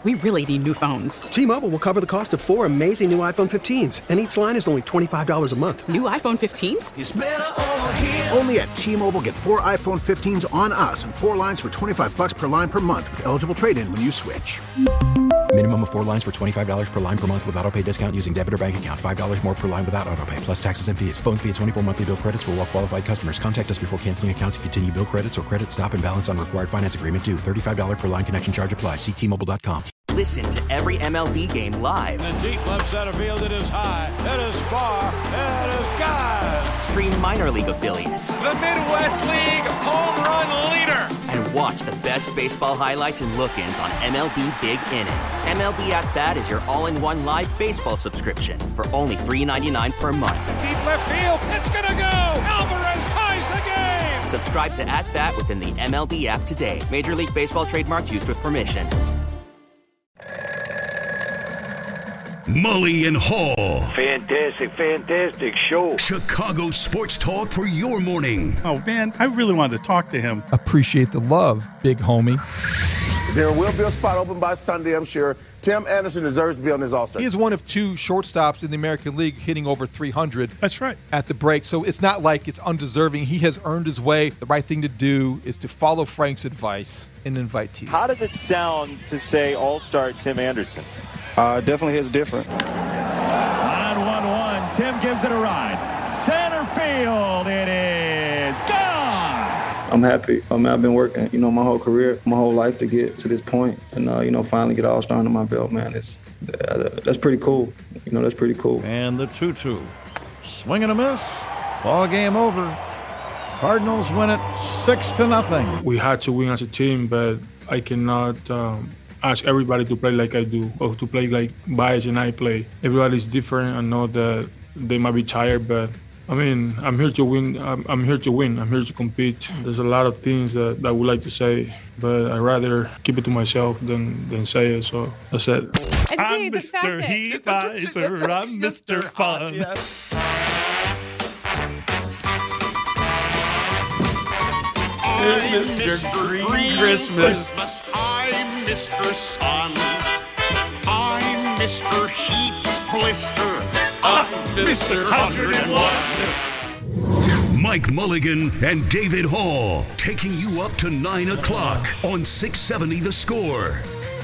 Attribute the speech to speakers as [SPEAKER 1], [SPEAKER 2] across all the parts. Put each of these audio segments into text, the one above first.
[SPEAKER 1] We really need new phones.
[SPEAKER 2] T-Mobile will cover the cost of 4 amazing new iPhone 15s, and each line is only $25 a month.
[SPEAKER 1] New iPhone 15s?
[SPEAKER 3] It's better over here.
[SPEAKER 4] Only at T-Mobile, get 4 iPhone 15s on us and 4 lines for $25 per line per month with eligible trade-in when you switch.
[SPEAKER 5] Minimum of 4 lines for $25 per line per month with autopay discount using debit or bank account. $5 more per line without autopay, plus taxes and fees. Phone fee at 24 monthly bill credits for well-qualified customers. Contact us before canceling account to continue bill credits or credit stop and balance on required finance agreement due. $35 per line connection charge applies. See T-Mobile.com.
[SPEAKER 6] Listen to every MLB game live.
[SPEAKER 7] In the deep left center field, it is high, it is far, it is gone.
[SPEAKER 6] Stream minor league affiliates.
[SPEAKER 8] The Midwest League home run leader.
[SPEAKER 6] And watch the best baseball highlights and look-ins on MLB Big Inning. MLB At Bat is your all-in-one live baseball subscription for only $3.99 per month.
[SPEAKER 8] Deep left field, it's gonna go. Alvarez ties the game.
[SPEAKER 6] Subscribe to At Bat within the MLB app today. Major League Baseball trademarks used with permission.
[SPEAKER 9] Mully and Haw.
[SPEAKER 10] Fantastic show.
[SPEAKER 9] Chicago sports talk for your morning.
[SPEAKER 11] Oh, man, I really wanted to talk to him.
[SPEAKER 12] Appreciate the love, big homie.
[SPEAKER 10] There will be a spot open by Sunday, I'm sure. Tim Anderson deserves to be on this All-Star.
[SPEAKER 12] He is one of 2 shortstops in the American League hitting over 300.
[SPEAKER 11] That's right.
[SPEAKER 12] At the break. So it's not like it's undeserving. He has earned his way. The right thing to do is to follow Frank's advice and invite T.
[SPEAKER 13] How does it sound to say All-Star Tim Anderson?
[SPEAKER 14] Definitely hits different.
[SPEAKER 15] On 1-1, Tim gives it a ride. Center field, it is gone!
[SPEAKER 14] I'm happy. I've been working, my whole career, my whole life to get to this point. And, finally get All-Star under my belt, man. That's pretty cool. That's pretty cool.
[SPEAKER 16] And the 2-2. Swing and a miss. Ball game over. Cardinals win it 6-0.
[SPEAKER 17] We had to win as a team, but I cannot ask everybody to play like I do or to play like Baez and I play. Everybody's different. I know that they might be tired, but I'm here to win. I'm here to win. I'm here to compete. There's a lot of things that I would like to say, but I'd rather keep it to myself than say it. So that's it.
[SPEAKER 11] And see, I'm Mr. Heatmiser. I'm Mr. Fun.
[SPEAKER 18] I'm Mr. Green Christmas. I'm Mr. Sun. I'm Mr. Heat Blister. I'm Mr. 101.
[SPEAKER 9] Mike Mulligan and David Hall taking you up to 9 o'clock on 670 The Score.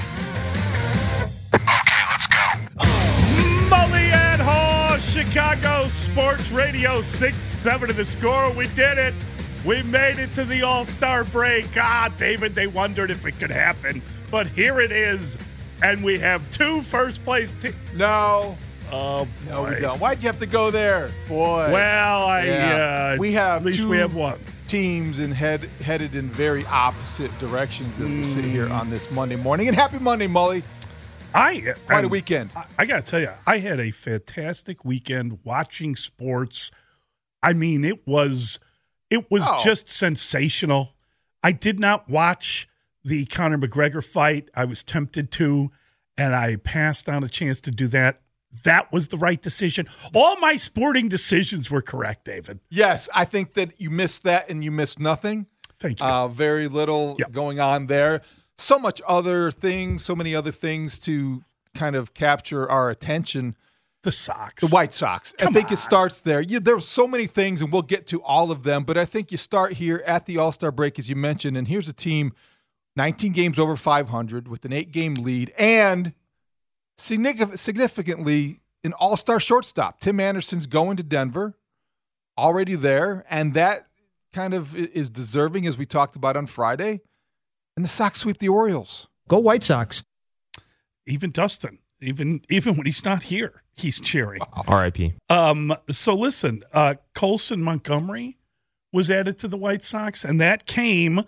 [SPEAKER 18] Okay, let's go.
[SPEAKER 11] Mully and Hall, Chicago Sports Radio 670 The Score. We did it. We made it to the All-Star break. David, they wondered if it could happen. But here it is. And we have 2 first-place teams.
[SPEAKER 12] No.
[SPEAKER 11] Oh, boy.
[SPEAKER 12] No, we don't. Why'd you have to go there? Boy.
[SPEAKER 11] Well,
[SPEAKER 12] we have
[SPEAKER 11] at least
[SPEAKER 12] 2
[SPEAKER 11] we have 1.
[SPEAKER 12] Teams and headed in very opposite directions as we sit here on this Monday morning. And happy Monday, Mully. Quite a weekend.
[SPEAKER 11] I got to tell you, I had a fantastic weekend watching sports. It was just sensational. I did not watch the Conor McGregor fight. I was tempted to, and I passed on a chance to do that. That was the right decision. All my sporting decisions were correct, David.
[SPEAKER 12] Yes, I think that you missed that and you missed nothing.
[SPEAKER 11] Thank you.
[SPEAKER 12] Very little going on there. So many other things to kind of capture our attention.
[SPEAKER 11] The Sox.
[SPEAKER 12] The White Sox. I think it starts there. There's so many things, and we'll get to all of them, but I think you start here at the All-Star break, as you mentioned, and here's a team 19 games over 500 with an 8-game lead, and significantly an all-star shortstop. Tim Anderson's going to Denver, already there, and that kind of is deserving, as we talked about on Friday. And the Sox sweep the Orioles.
[SPEAKER 19] Go White Sox.
[SPEAKER 11] Even Dustin, even when he's not here, he's cheering.
[SPEAKER 20] R.I.P.
[SPEAKER 11] So listen, Colson Montgomery was added to the White Sox, and that came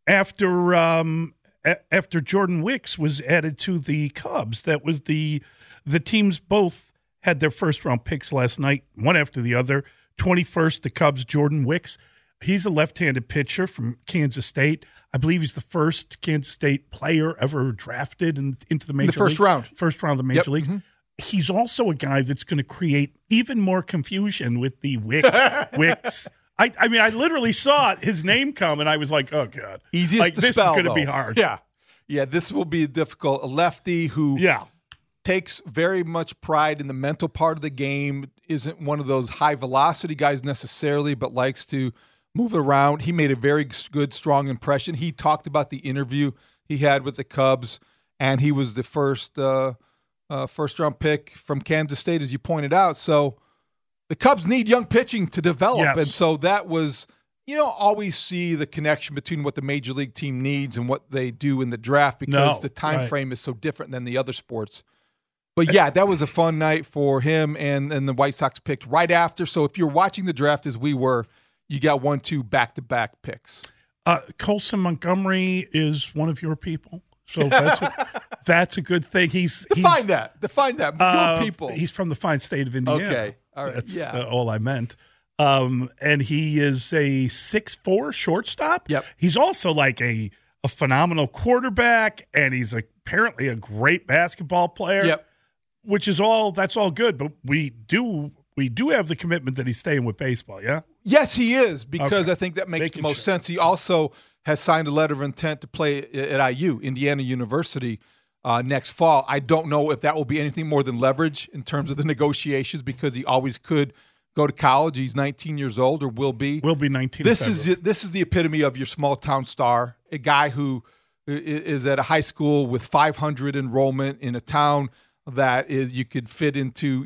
[SPEAKER 11] after Jordan Wicks was added to the Cubs. That was the teams both had their first-round picks last night, one after the other. 21st, the Cubs, Jordan Wicks. He's a left-handed pitcher from Kansas State. I believe he's the first Kansas State player ever drafted into the major league.
[SPEAKER 12] First round.
[SPEAKER 11] First round of the major league. Mm-hmm. He's also a guy that's going to create even more confusion with the Wicks. I literally saw his name come, and I was like, oh, God.
[SPEAKER 12] Easiest to
[SPEAKER 11] this
[SPEAKER 12] spell,
[SPEAKER 11] is going to be hard.
[SPEAKER 12] Yeah. Yeah, this will be difficult. A lefty who takes very much pride in the mental part of the game, isn't one of those high-velocity guys necessarily, but likes to move around. He made a very good, strong impression. He talked about the interview he had with the Cubs, and he was the first-round pick from Kansas State, as you pointed out. So the Cubs need young pitching to develop, and so that was – you don't always see the connection between what the major league team needs and what they do in the draft because the time frame is so different than the other sports. But, yeah, that was a fun night for him, and the White Sox picked right after. So if you're watching the draft as we were, you got 1-2 back-to-back picks.
[SPEAKER 11] Colson Montgomery is one of your people, so that's a good thing.
[SPEAKER 12] Define that. Your people.
[SPEAKER 11] He's from the fine state of Indiana.
[SPEAKER 12] Okay, all right.
[SPEAKER 11] That's all I meant. And he is a 6'4" shortstop.
[SPEAKER 12] Yep.
[SPEAKER 11] He's also like a phenomenal quarterback, and he's apparently a great basketball player.
[SPEAKER 12] Yep.
[SPEAKER 11] That's all good, but we do have the commitment that he's staying with baseball, yeah?
[SPEAKER 12] Yes, he is, because I think that makes the most sense. He also has signed a letter of intent to play at IU, Indiana University, next fall. I don't know if that will be anything more than leverage in terms of the negotiations, because he always could go to college. He's 19 years old, or will be.
[SPEAKER 11] Will be 19.
[SPEAKER 12] This is the epitome of your small town star, a guy who is at a high school with 500 enrollment in a town that is you could fit into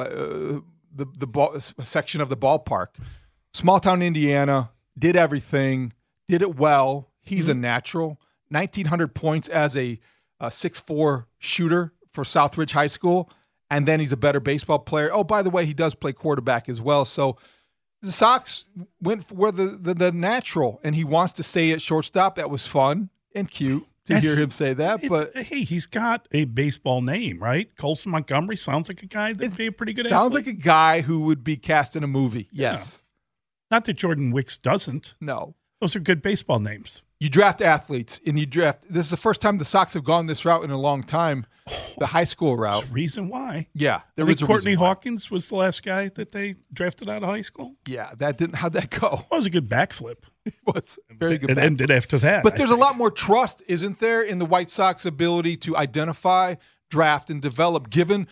[SPEAKER 12] the section of the ballpark. Small town Indiana, did everything, did it well. He's a natural. 1,900 points as a 6'4" shooter for Southridge High School. And then he's a better baseball player. Oh, by the way, he does play quarterback as well. So the Sox went for the natural, and he wants to stay at shortstop. That was fun and cute to hear him say that. But
[SPEAKER 11] hey, he's got a baseball name, right? Colson Montgomery sounds like a guy that'd be a pretty good
[SPEAKER 12] sounds
[SPEAKER 11] athlete.
[SPEAKER 12] Like a guy who would be cast in a movie. Yes.
[SPEAKER 11] Yeah. Not that Jordan Wicks doesn't.
[SPEAKER 12] No.
[SPEAKER 11] Those are good baseball names.
[SPEAKER 12] You draft athletes, and this is the first time the Sox have gone this route in a long time, the high school route.
[SPEAKER 11] There's a reason why.
[SPEAKER 12] Yeah.
[SPEAKER 11] I think Courtney Hawkins was the last guy that they drafted out of high school.
[SPEAKER 12] Yeah, how'd that go?
[SPEAKER 11] Well, it was a good backflip.
[SPEAKER 12] It was very good.
[SPEAKER 11] It ended after that.
[SPEAKER 12] But there's a lot more trust, isn't there, in the White Sox ability to identify, draft, and develop, given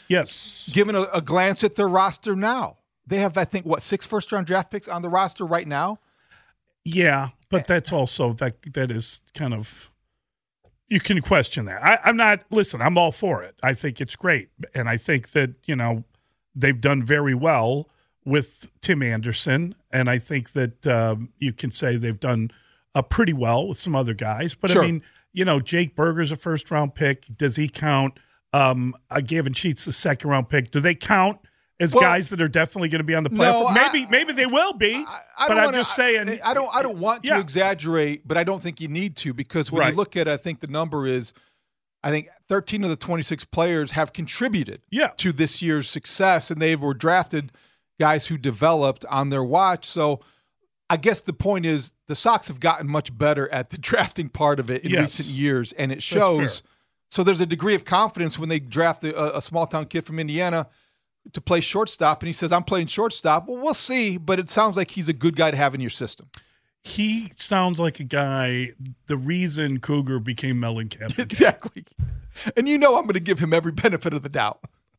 [SPEAKER 12] a glance at their roster now. They have, I think, 6 first-round draft picks on the roster right now?
[SPEAKER 11] Yeah, but that's also that is kind of, you can question that. I'm all for it. I think it's great. And I think that, they've done very well with Tim Anderson. And I think that you can say they've done pretty well with some other guys. But
[SPEAKER 12] sure.
[SPEAKER 11] I mean, Jake Berger's a first-round pick. Does he count? Gavin Sheets, the second-round pick. Do they count as guys that are definitely going to be on the platform? Maybe they will be. I'm just saying.
[SPEAKER 12] I don't want to exaggerate, but I don't think you need to, because when you look at it, I think the number is, 13 of the 26 players have contributed to this year's success, and they were drafted guys who developed on their watch. So I guess the point is the Sox have gotten much better at the drafting part of it in recent years, and it shows. So there's a degree of confidence when they draft a small-town kid from Indiana to play shortstop, and he says, I'm playing shortstop. Well, we'll see, but it sounds like he's a good guy to have in your system.
[SPEAKER 11] He sounds like a guy, the reason Cougar became Mellencamp.
[SPEAKER 12] Exactly. And I'm going to give him every benefit of the doubt.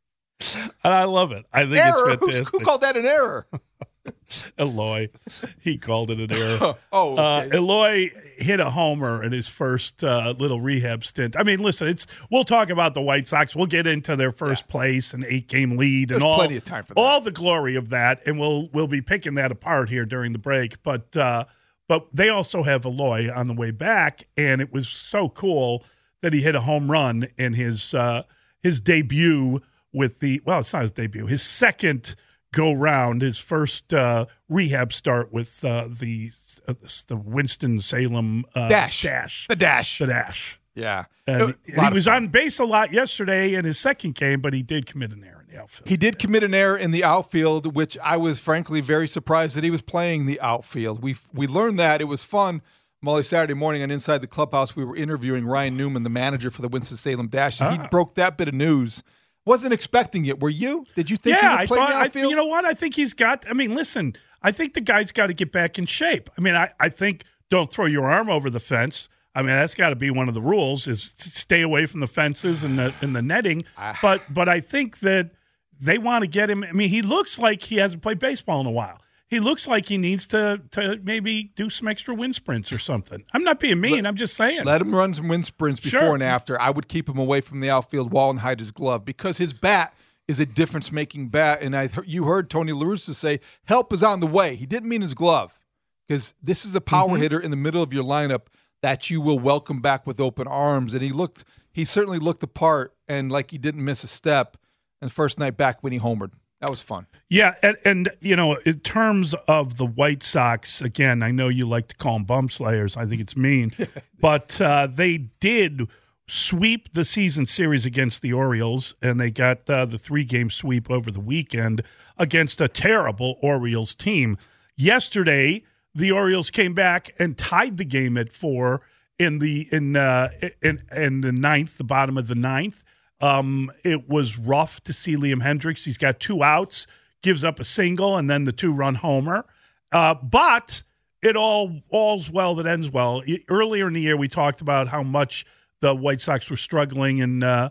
[SPEAKER 11] And I love it. I think
[SPEAKER 12] error?
[SPEAKER 11] It's fantastic.
[SPEAKER 12] Who called that an error?
[SPEAKER 11] Eloy. He called it an error.
[SPEAKER 12] Okay.
[SPEAKER 11] Eloy hit a homer in his first little rehab stint. I mean, listen, we'll talk about the White Sox. We'll get into their first place and 8-game lead.
[SPEAKER 12] There's
[SPEAKER 11] and
[SPEAKER 12] plenty of time for that.
[SPEAKER 11] All the glory of that, and we'll be picking that apart here during the break. But they also have Eloy on the way back, and it was so cool that he hit a home run in his debut with it's not his debut, his second go-round, his first rehab start with the Winston-Salem
[SPEAKER 12] Dash. The Dash. Yeah.
[SPEAKER 11] And he was on base a lot yesterday in his second game, but he did commit an error in the outfield.
[SPEAKER 12] He did commit an error in the outfield, which I was frankly very surprised that he was playing the outfield. We learned that. It was fun. Molly, Saturday morning on Inside the Clubhouse, we were interviewing Ryan Newman, the manager for the Winston-Salem Dash, and he broke that bit of news. Wasn't expecting it. Were you? Did you think he would play the outfield?
[SPEAKER 11] You know what? I think he's got – listen, I think the guy's got to get back in shape. I think don't throw your arm over the fence. I mean, that's got to be one of the rules is to stay away from the fences and the netting. But I think that they want to get him. I mean, he looks like he hasn't played baseball in a while. He looks like he needs to maybe do some extra wind sprints or something. I'm not being mean. I'm just saying.
[SPEAKER 12] Let him run some wind sprints before and after. I would keep him away from the outfield wall and hide his glove because his bat is a difference-making bat. And you heard Tony La Russa say, help is on the way. He didn't mean his glove because this is a power hitter in the middle of your lineup that you will welcome back with open arms. And he certainly looked the part and like he didn't miss a step in the first night back when he homered. That was fun.
[SPEAKER 11] Yeah, and in terms of the White Sox, again, I know you like to call them bum slayers. I think it's mean. But they did sweep the season series against the Orioles, and they got the 3-game sweep over the weekend against a terrible Orioles team. Yesterday, the Orioles came back and tied the game at 4 in the ninth, the bottom of the ninth. It was rough to see Liam Hendriks. He's got 2 outs, gives up a single, and then the 2-run homer. But it all's well that ends well. Earlier in the year, we talked about how much the White Sox were struggling in the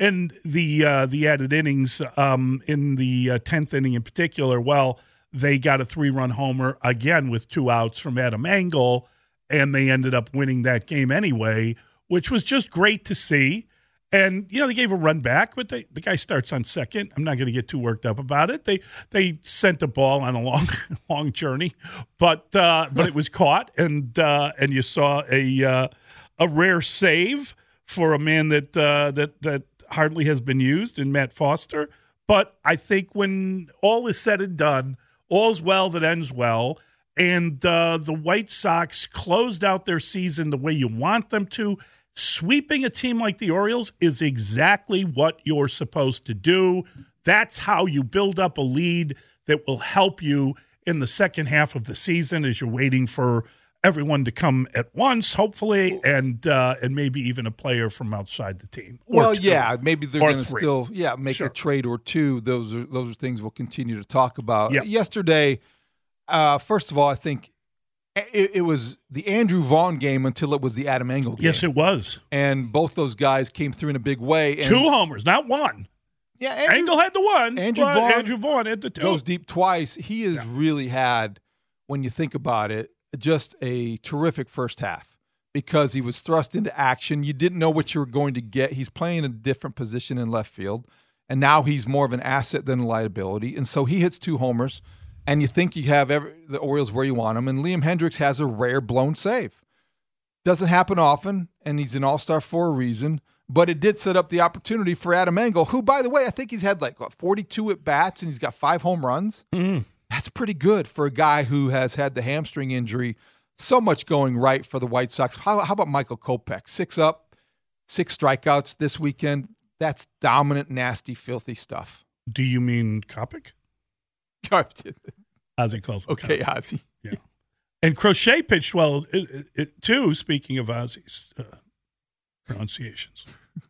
[SPEAKER 11] added innings. In the 10th inning in particular, well, they got a 3-run homer again with 2 outs from Adam Engel, and they ended up winning that game anyway, which was just great to see. And, they gave a run back, but the guy starts on second. I'm not going to get too worked up about it. They sent a ball on a long journey, but it was caught, and you saw a rare save for a man that hardly has been used in Matt Foster. But I think when all is said and done, all's well that ends well, and the White Sox closed out their season the way you want them to. Sweeping a team like the Orioles is exactly what you're supposed to do. That's how you build up a lead that will help you in the second half of the season as you're waiting for everyone to come at once, hopefully, and maybe even a player from outside the team.
[SPEAKER 12] Maybe they're going to still make a trade or two. Those are things we'll continue to talk about.
[SPEAKER 11] Yep.
[SPEAKER 12] Yesterday, first of all, I think it was the Andrew Vaughn game until it was the Adam Engel game.
[SPEAKER 11] Yes, it was.
[SPEAKER 12] And both those guys came through in a big way. And
[SPEAKER 11] 2 homers, not 1.
[SPEAKER 12] Yeah,
[SPEAKER 11] Engel had the 1,
[SPEAKER 12] Andrew
[SPEAKER 11] Vaughn had the 2.
[SPEAKER 12] Goes deep twice. He has really had, when you think about it, just a terrific first half because he was thrust into action. You didn't know what you were going to get. He's playing a different position in left field, and now he's more of an asset than a liability. And so he hits 2 homers. And you think you have the Orioles where you want them, and Liam Hendriks has a rare blown save. Doesn't happen often, and he's an all-star for a reason, but it did set up the opportunity for Adam Engel, who, by the way, I think he's had 42 at-bats, and he's got 5 home runs. That's pretty good for a guy who has had the hamstring injury. So much going right for the White Sox. How about Michael Kopech? 6 up, 6 strikeouts this weekend. That's dominant, nasty, filthy stuff.
[SPEAKER 11] Do you mean Kopech? Ozzie calls him.
[SPEAKER 12] Okay, Ozzie.
[SPEAKER 11] Yeah. And Crochet pitched well, too, speaking of Ozzie's pronunciations.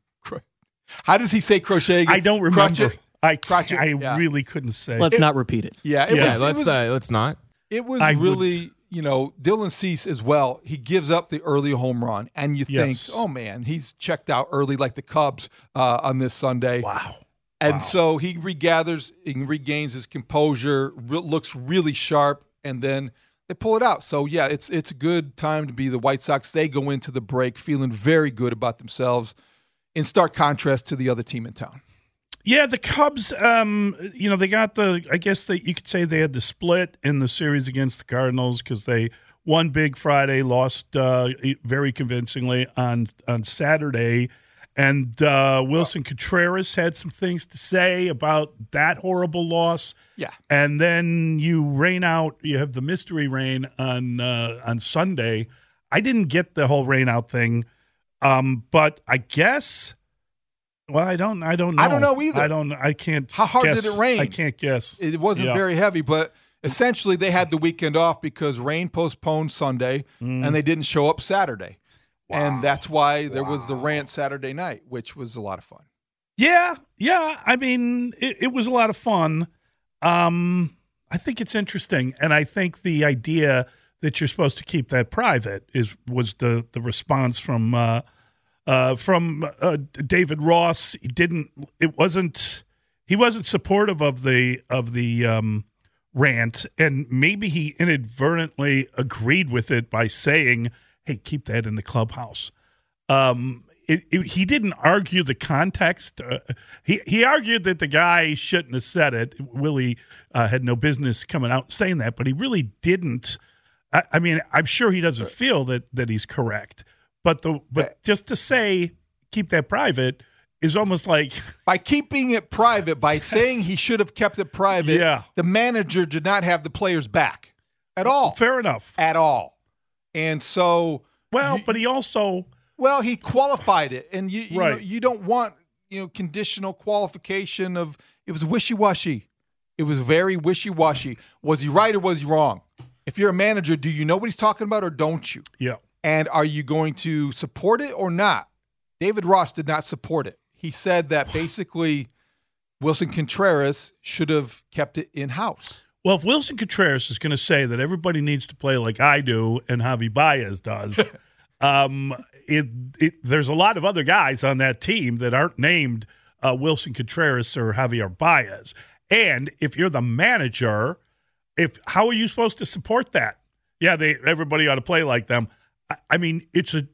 [SPEAKER 12] How does he say Crochet again?
[SPEAKER 11] I don't remember. I
[SPEAKER 12] Yeah.
[SPEAKER 11] really couldn't say.
[SPEAKER 3] Let's not repeat it.
[SPEAKER 12] Yeah,
[SPEAKER 3] let's not.
[SPEAKER 12] It was really, Dylan Cease as well. He gives up the early home run, and you think, oh, man, he's checked out early like the Cubs on this Sunday.
[SPEAKER 11] Wow.
[SPEAKER 12] And so he regathers and regains his composure, looks really sharp, and then they pull it out. So, yeah, it's a good time to be the White Sox. They go into the break feeling very good about themselves in stark contrast to the other team in town.
[SPEAKER 11] Yeah, the Cubs, they got you could say they had the split in the series against the Cardinals because they won big Friday, lost very convincingly on Saturday. And Wilson Contreras had some things to say about that horrible loss.
[SPEAKER 12] Yeah.
[SPEAKER 11] And then you have the mystery rain on Sunday. I didn't get the whole rain out thing. But I guess, well, I don't know.
[SPEAKER 12] I don't know either.
[SPEAKER 11] I can't
[SPEAKER 12] How hard
[SPEAKER 11] guess.
[SPEAKER 12] did it rain?
[SPEAKER 11] I can't guess.
[SPEAKER 12] It wasn't very heavy, but essentially they had the weekend off because rain postponed Sunday and they didn't show up Saturday. Wow. And that's why there was the rant Saturday night, which was a lot of fun.
[SPEAKER 11] Yeah. I mean, it was a lot of fun. I think it's interesting, and I think the idea that you're supposed to keep that private. Was the response from David Ross. He wasn't supportive of the rant, and maybe he inadvertently agreed with it by saying, "Hey, keep that in the clubhouse." He didn't argue the context. He argued that the guy shouldn't have said it. Willie had no business coming out saying that, but he really didn't. I mean, I'm sure he doesn't feel that he's correct, but just to say keep that private is almost like
[SPEAKER 12] by keeping it private, by saying he should have kept it private. The manager did not have the players back at all.
[SPEAKER 11] Fair enough,
[SPEAKER 12] at all, and so
[SPEAKER 11] but he also.
[SPEAKER 12] Well, he qualified it, and you don't want conditional qualification of it was wishy-washy. It was very wishy-washy. Was he right or was he wrong? If you're a manager, do you know what he's talking about or don't you?
[SPEAKER 11] Yeah.
[SPEAKER 12] And are you going to support it or not? David Ross did not support it. He said that basically Wilson Contreras should have kept it in-house.
[SPEAKER 11] Well, if Wilson Contreras is going to say that everybody needs to play like I do and Javi Baez does, there's a lot of other guys on that team that aren't named Wilson Contreras or Javier Baez. And if you're the manager, how are you supposed to support that? Yeah, everybody ought to play like them. I mean,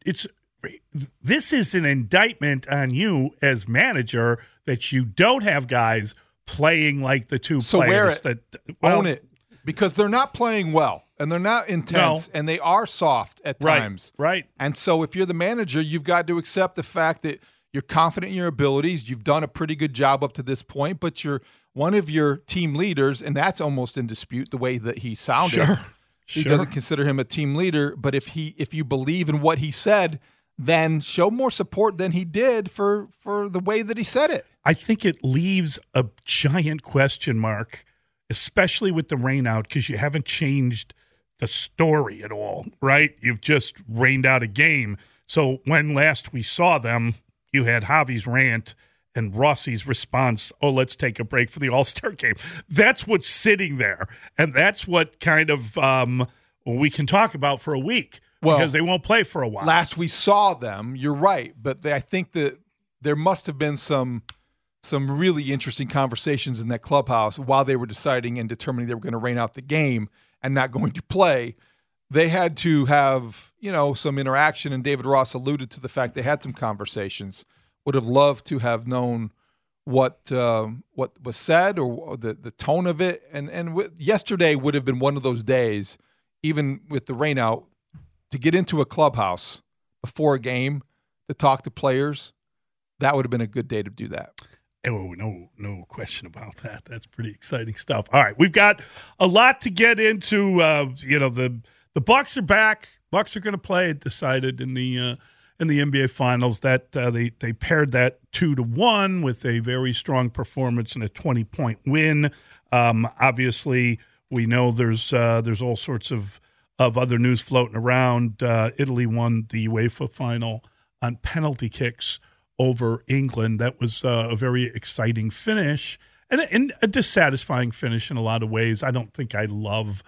[SPEAKER 11] this is an indictment on you as manager that you don't have guys playing like the two players.
[SPEAKER 12] Own it, because they're not playing well. And they're not intense, and they are soft at times.
[SPEAKER 11] Right.
[SPEAKER 12] And so if you're the manager, you've got to accept the fact that you're confident in your abilities. You've done a pretty good job up to this point, but you're one of your team leaders, and that's almost in dispute the way that he sounded.
[SPEAKER 11] Sure.
[SPEAKER 12] He doesn't consider him a team leader, but if you believe in what he said, then show more support than he did for the way that he said it.
[SPEAKER 11] I think it leaves a giant question mark, especially with the rain out, because you haven't changed the story at all, right? You've just rained out a game. So when last we saw them, you had Javi's rant and Rossi's response, let's take a break for the All-Star game. That's what's sitting there. And that's what kind of we can talk about for a week because they won't play for a while.
[SPEAKER 12] Last we saw them, you're right, but I think that there must have been some really interesting conversations in that clubhouse while they were deciding and determining they were going to rain out the game and not going to play. They had to have, some interaction, and David Ross alluded to the fact they had some conversations. Would have loved to have known what was said or the tone of it. And yesterday would have been one of those days, even with the rain out, to get into a clubhouse before a game to talk to players. That would have been a good day to do that.
[SPEAKER 11] Oh, no question about that. That's pretty exciting stuff. All right, we've got a lot to get into. The Bucks are back. Bucks are going to play. It decided in the NBA Finals that they paired that 2-1 with a very strong performance and a 20-point win. Obviously, we know there's all sorts of other news floating around. Italy won the UEFA final on penalty kicks over England. That was a very exciting finish and a dissatisfying finish in a lot of ways. I don't think I love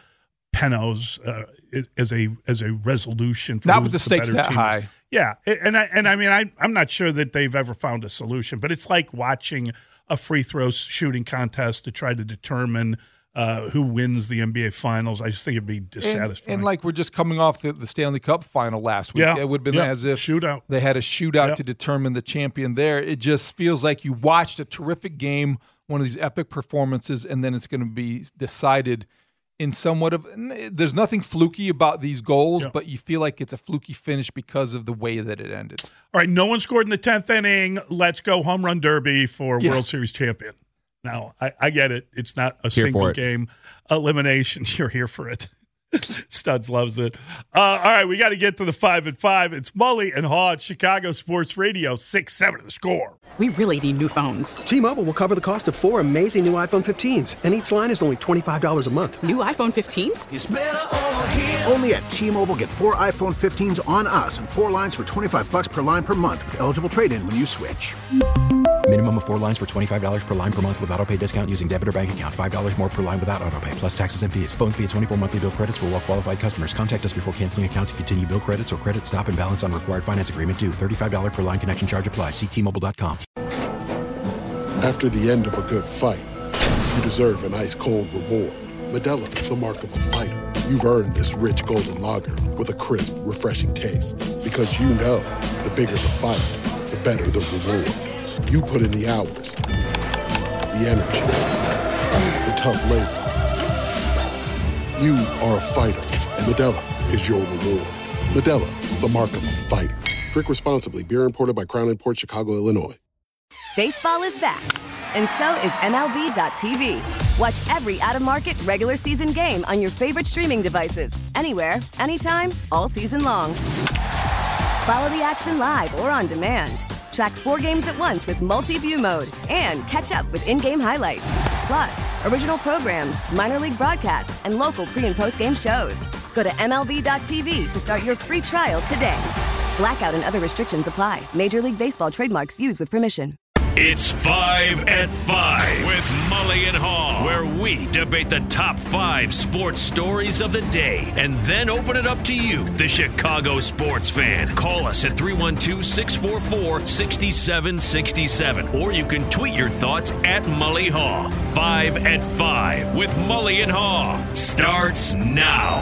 [SPEAKER 11] penos as a resolution for
[SPEAKER 12] not with the stakes that high.
[SPEAKER 11] Yeah, and I mean I'm not sure that they've ever found a solution, but it's like watching a free throw shooting contest to try to determine who wins the NBA Finals. I just think it'd be dissatisfying.
[SPEAKER 12] And like we're just coming off the Stanley Cup final last week. It would have been as if
[SPEAKER 11] shootout.
[SPEAKER 12] They had a shootout to determine the champion there. It just feels like you watched a terrific game, one of these epic performances, and then it's going to be decided in somewhat of – there's nothing fluky about these goals, but you feel like it's a fluky finish because of the way that it ended.
[SPEAKER 11] All right, no one scored in the 10th inning. Let's go home run derby for World Series champion. Now, I get it. It's not a single game elimination. You're here for it. Studs loves it. All right, we got to get to the 5 at 5. It's Mully and Haw at Chicago Sports Radio, 6-7 The Score.
[SPEAKER 1] We really need new phones.
[SPEAKER 2] T-Mobile will cover the cost of 4 amazing new iPhone 15s, and each line is only $25 a month.
[SPEAKER 1] New iPhone 15s?
[SPEAKER 4] It's better over here. Only at T-Mobile, get 4 iPhone 15s on us and 4 lines for $25 per line per month with eligible trade-in when you switch.
[SPEAKER 5] Minimum of 4 lines for $25 per line per month with autopay discount using debit or bank account. $5 more per line without autopay, plus taxes and fees. Phone fee at 24 monthly bill credits for well-qualified customers. Contact us before canceling account to continue bill credits or credit stop and balance on required finance agreement due. $35 per line connection charge applies. See T-Mobile.com.
[SPEAKER 19] After the end of a good fight, you deserve an ice-cold reward. Modelo is the mark of a fighter. You've earned this rich golden lager with a crisp, refreshing taste. Because you know, the bigger the fight, the better the reward. You put in the hours, the energy, the tough labor. You are a fighter, and Modelo is your reward. Modelo, the mark of a fighter. Drink responsibly. Beer imported by Crown Imports, Chicago, Illinois.
[SPEAKER 20] Baseball is back, and so is MLB.tv. Watch every out-of-market regular season game on your favorite streaming devices, anywhere, anytime, all season long. Follow the action live or on demand. Track 4 games at once with multi-view mode and catch up with in-game highlights. Plus, original programs, minor league broadcasts, and local pre- and post-game shows. Go to MLB.tv to start your free trial today. Blackout and other restrictions apply. Major League Baseball trademarks used with permission.
[SPEAKER 9] It's 5 at 5 with Mully and Haw, where we debate the top 5 sports stories of the day and then open it up to you, the Chicago sports fan. Call us at 312-644-6767, or you can tweet your thoughts at Mully Haw. 5 at 5 with Mully and Haw starts now.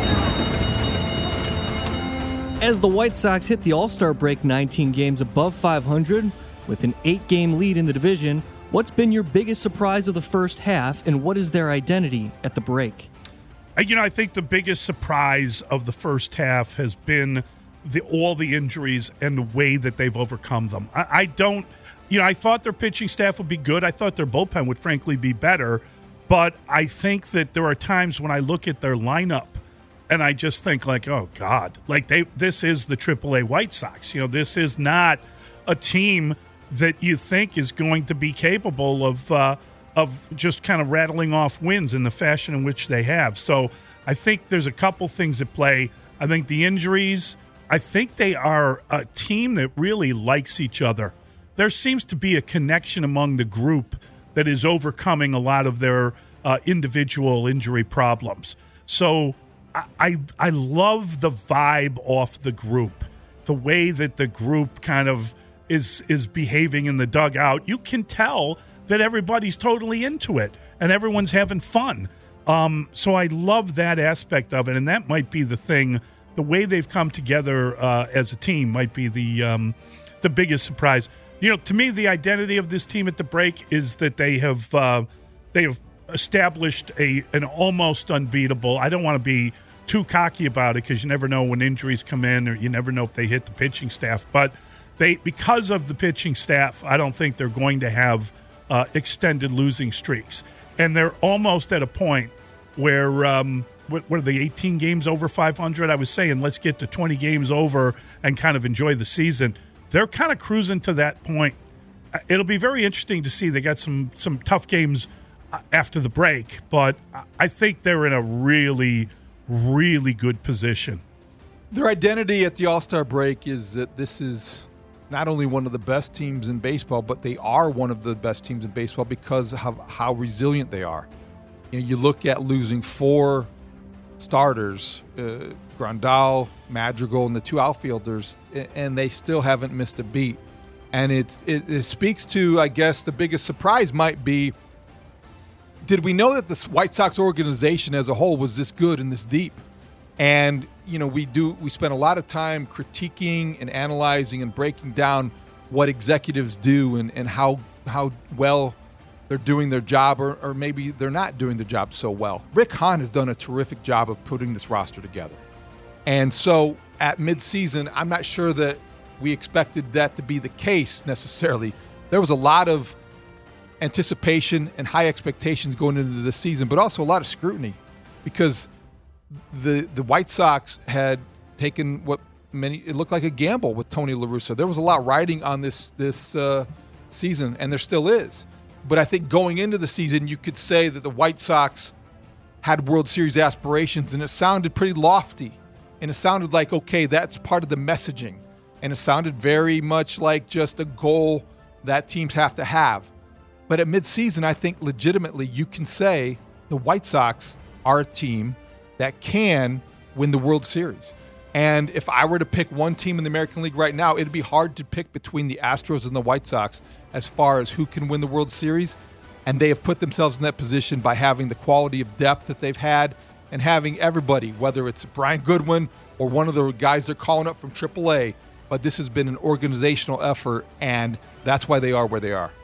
[SPEAKER 21] As the White Sox hit the All-Star break 19 games above 500 with an 8-game lead in the division, what's been your biggest surprise of the first half, and what is their identity at the break?
[SPEAKER 11] I think the biggest surprise of the first half has been all the injuries and the way that they've overcome them. I thought their pitching staff would be good. I thought their bullpen would frankly be better, but I think that there are times when I look at their lineup and I just think like, oh God, like this is the AAA White Sox. This is not a team that you think is going to be capable of just kind of rattling off wins in the fashion in which they have. So I think there's a couple things at play. I think the injuries, I think they are a team that really likes each other. There seems to be a connection among the group that is overcoming a lot of their individual injury problems. So I love the vibe off the group, the way that the group kind of is behaving in the dugout. You can tell that everybody's totally into it and everyone's having fun. So I love that aspect of it, and that might be the thing. The way they've come together as a team might be the biggest surprise. To me, the identity of this team at the break is that they have established an almost unbeatable. I don't want to be too cocky about it because you never know when injuries come in, or you never know if they hit the pitching staff, but because of the pitching staff, I don't think they're going to have extended losing streaks. And they're almost at a point where, what are they, 18 games over 500? I was saying, let's get to 20 games over and kind of enjoy the season. They're kind of cruising to that point. It'll be very interesting to see. They got some tough games after the break, but I think they're in a really, really good position.
[SPEAKER 12] Their identity at the All-Star break is that this is not only one of the best teams in baseball, but they are one of the best teams in baseball because of how resilient they are. You look at losing 4 starters, Grandal, Madrigal, and the 2 outfielders, and they still haven't missed a beat. And it speaks to, I guess, the biggest surprise might be, did we know that the White Sox organization as a whole was this good and this deep? And we spend a lot of time critiquing and analyzing and breaking down what executives do and how well they're doing their job, or maybe they're not doing their job so well. Rick Hahn has done a terrific job of putting this roster together. And so at midseason, I'm not sure that we expected that to be the case necessarily. There was a lot of anticipation and high expectations going into the season, but also a lot of scrutiny because the White Sox had taken it looked like a gamble with Tony La Russa. There was a lot riding on this season, and there still is. But I think going into the season, you could say that the White Sox had World Series aspirations, and it sounded pretty lofty. And it sounded like, okay, that's part of the messaging. And it sounded very much like just a goal that teams have to have. But at midseason, I think legitimately you can say the White Sox are a team that can win the World Series. And if I were to pick one team in the American League right now, it'd be hard to pick between the Astros and the White Sox as far as who can win the World Series. And they have put themselves in that position by having the quality of depth that they've had and having everybody, whether it's Brian Goodwin or one of the guys they're calling up from AAA. But this has been an organizational effort, and that's why they are where they are.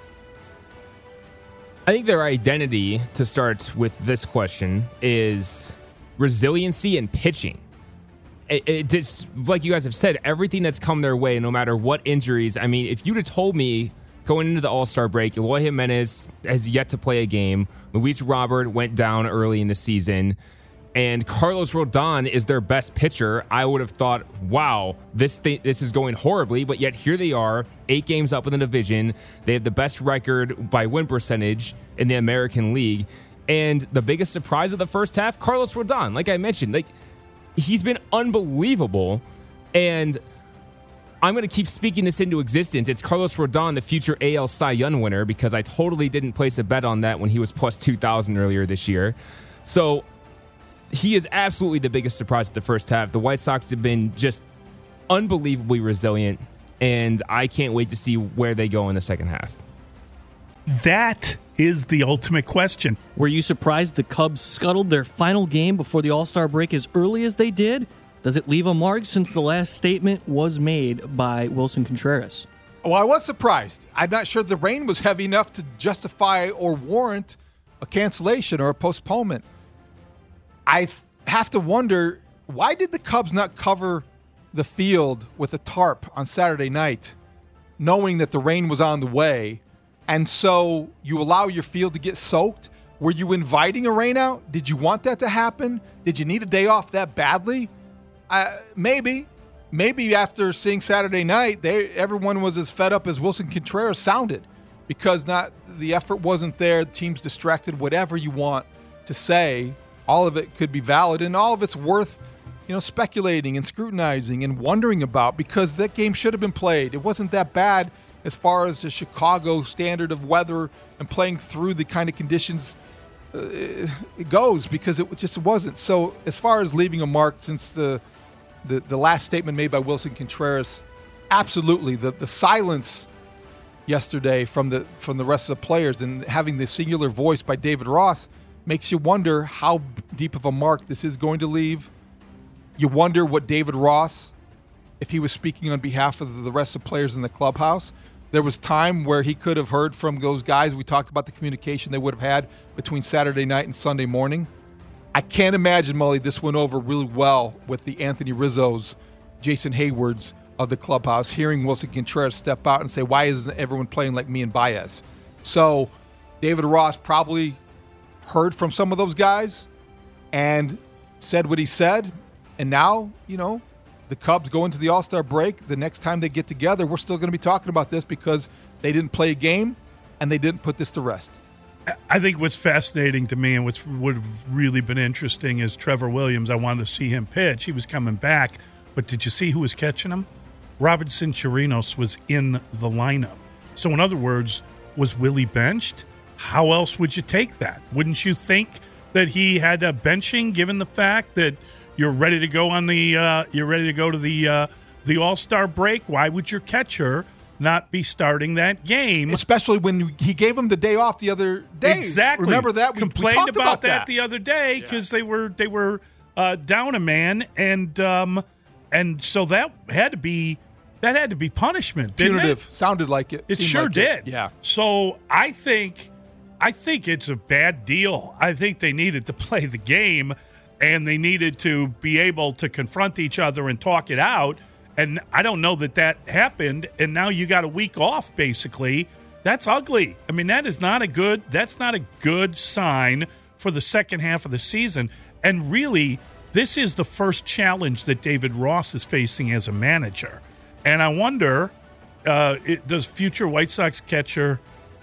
[SPEAKER 3] I think their identity, to start with this question, is resiliency and pitching. It just, like you guys have said, everything that's come their way, no matter what injuries. I mean, if you'd have told me going into the All-Star break, Eloy Jimenez has yet to play a game, Luis Robert went down early in the season, and Carlos Rodon is their best pitcher, I would have thought, wow, this is going horribly, but yet here they are, 8 games up in the division. They have the best record by win percentage in the American League, and the biggest surprise of the first half, Carlos Rodon. Like I mentioned, he's been unbelievable, and I'm going to keep speaking this into existence. It's Carlos Rodon, the future AL Cy Young winner, because I totally didn't place a bet on that when he was plus 2,000 earlier this year. So he is absolutely the biggest surprise of the first half. The White Sox have been just unbelievably resilient, and I can't wait to see where they go in the second half.
[SPEAKER 11] That is the ultimate question.
[SPEAKER 21] Were you surprised the Cubs scuttled their final game before the All-Star break as early as they did? Does it leave a mark since the last statement was made by Wilson Contreras?
[SPEAKER 12] Well, I was surprised. I'm not sure the rain was heavy enough to justify or warrant a cancellation or a postponement. I have to wonder, why did the Cubs not cover the field with a tarp on Saturday night, knowing that the rain was on the way? And so you allow your field to get soaked? Were you inviting a rainout? Did you want that to happen? Did you need a day off that badly? Maybe after seeing Saturday night, everyone was as fed up as Wilson Contreras sounded, because the effort wasn't there, the team's distracted, whatever you want to say. All of it could be valid, and all of it's worth, speculating and scrutinizing and wondering about, because that game should have been played. It wasn't that bad as far as the Chicago standard of weather and playing through the kind of conditions it goes, because it just wasn't. So as far as leaving a mark since the last statement made by Wilson Contreras, absolutely. The silence yesterday from the rest of the players and having the singular voice by David Ross makes you wonder how deep of a mark this is going to leave. You wonder what David Ross, if he was speaking on behalf of the rest of the players in the clubhouse, there was time where he could have heard from those guys. We talked about the communication they would have had between Saturday night and Sunday morning. I can't imagine, Mully, this went over really well with the Anthony Rizzo's, Jason Hayward's of the clubhouse, hearing Wilson Contreras step out and say, why isn't everyone playing like me and Baez? So David Ross probably heard from some of those guys and said what he said. And now, the Cubs go into the All-Star break. The next time they get together, we're still going to be talking about this because they didn't play a game and they didn't put this to rest.
[SPEAKER 11] I think what's fascinating to me and what would have really been interesting is Trevor Williams. I wanted to see him pitch. He was coming back. But did you see who was catching him? Robinson Chirinos was in the lineup. So in other words, was Willie benched? How else would you take that? Wouldn't you think that he had a benching, given the fact that you're ready to go to the All-Star break? Why would your catcher not be starting that game?
[SPEAKER 12] Especially when he gave him the day off the other day.
[SPEAKER 11] Exactly.
[SPEAKER 12] Remember that?
[SPEAKER 11] We complained about that the other day because they were down a man, and so that had to be punishment.
[SPEAKER 12] Punitive. Sounded like it.
[SPEAKER 11] It sure did.
[SPEAKER 12] Yeah.
[SPEAKER 11] So I think it's a bad deal. I think they needed to play the game, and they needed to be able to confront each other and talk it out. And I don't know that happened. And now you got a week off, basically. That's ugly. I mean, that's not a good sign for the second half of the season. And really, this is the first challenge that David Ross is facing as a manager. And I wonder, does future White Sox catcher